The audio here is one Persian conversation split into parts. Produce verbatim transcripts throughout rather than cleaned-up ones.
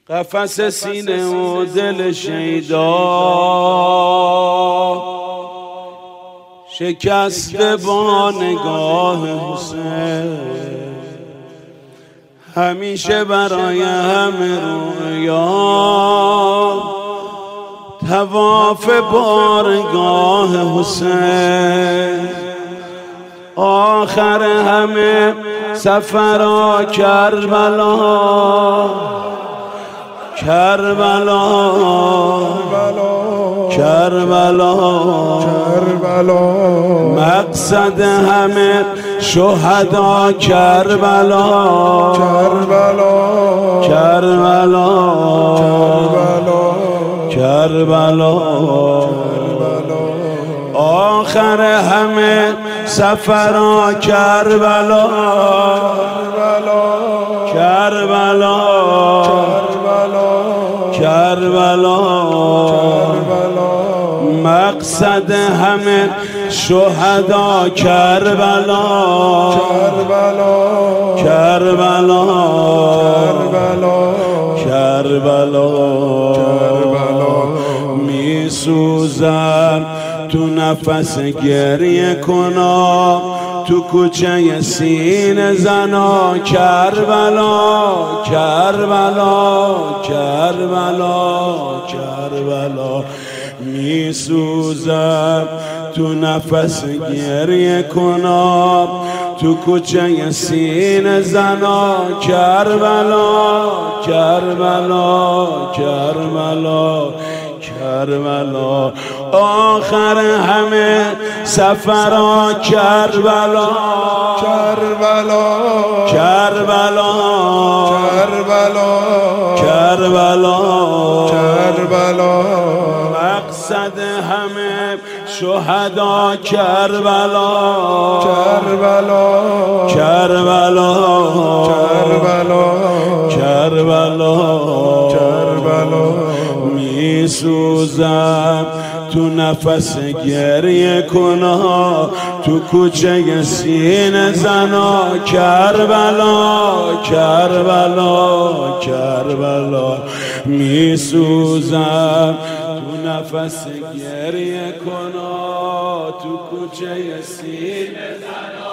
قفس سینه و دل شیدا شکسته با نگاه حسین، همیشه برای همه رویا طواف بارگاه حسین. آخر همه سفرها کربلا کربلا کربلا کربلا، مقصد همه شهدا کربلا کربلا کربلا کربلا کربلا، آخر همه سفرها کربلا کربلا کربلا، مقصد همه شهدا کربلا کربلا کربلا کربلا، می سوزم تو نفس گریه کنا، تو کوچه سینه زنا کربلا کربلا کربلا کربلا، می سوزم تو نفس گریه کنا، تو کوچه سینه زنا کربلا کربلا کربلا کربلا، آخر همه سفرها کربلا کربلا کربلا کربلا کربلا کربلا، مقصد همه شهدا کربلا کربلا کربلا کربلا کربلا کربلا، می سوزم تو نفس گریه کنا، تو کوچه سینه زنا کربلا کربلا کربلا، می سوزم تو نفس گریه کنا، تو کوچه سینه زنا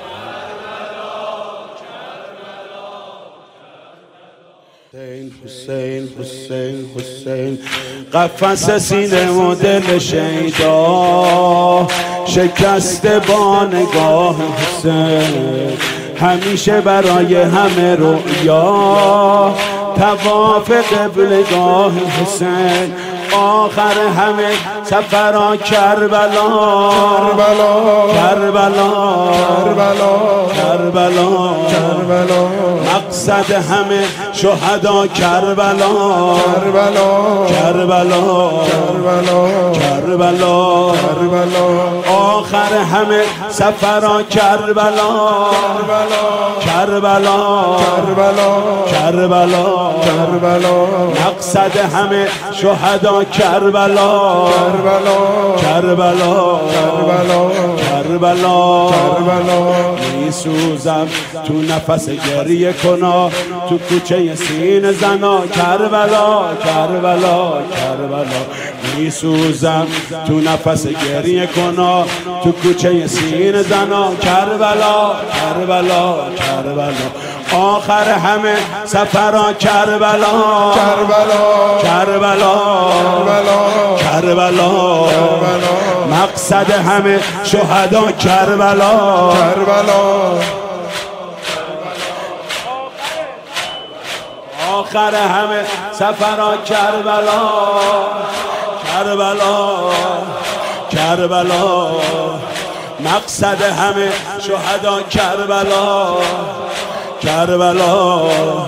حسین حسین حسین، قفس سینه و دل شیدا شکسته با نگاه حسین، همیشه برای همه رویا طواف قبلگاه حسین. آخر همه سفرها کربلا کربلا کربلا کربلا کربلا، مقصد همه شهدا کربلا کربلا کربلا کربلا کربلا، آخر همه سفرها کربلا کربلا کربلا کربلا، مقصد همه شهدا کربلا کربلا کربلا کربلا کربلا، می سوزم تو نفس گریه کنا، تو کوچه سینه زنا کربلا کربلا کربلا، می سوزم تو نفس گریه کنا، تو کوچه سینه زنا کربلا کربلا کربلا، آخر همه سفرها کربلا کربلا کربلا کربلا، مقصد همه شهدا کربلا کربلا، آخر همه سفرها کربلا کربلا کربلا، مقصد همه شهدا کربلا کربلا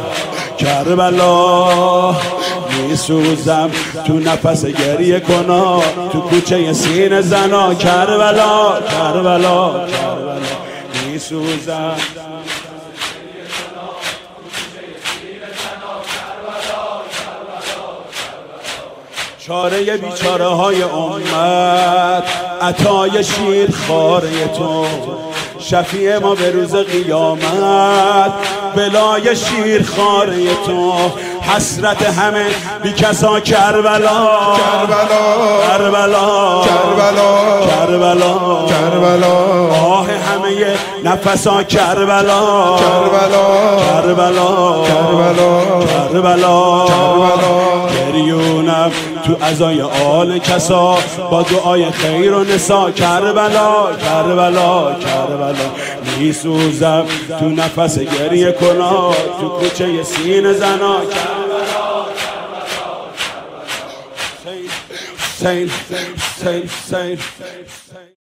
کربلا، می سوزم تو نفس گریه کنا، تو کوچه سینه زنا کربلا کربلا کربلا، می سوزم چاره بیچاره های امت، عطای شیر خاره تو، شفیع ما به روز قیامت، بلای شیر خاره تو، حسرت همه بی کسا کربلا کربلا کربلا کربلا کربلا کربلا آه همه نفسا کربلا کربلا کربلا کربلا کربلا کربلا گریونم تو عزای آل کسا با دعای خیر و نسا کربلا کربلا کربلا میسوزم تو نفس گریه کنا تو کوچه سینه زنا کربلا سیل سیل سیل سیل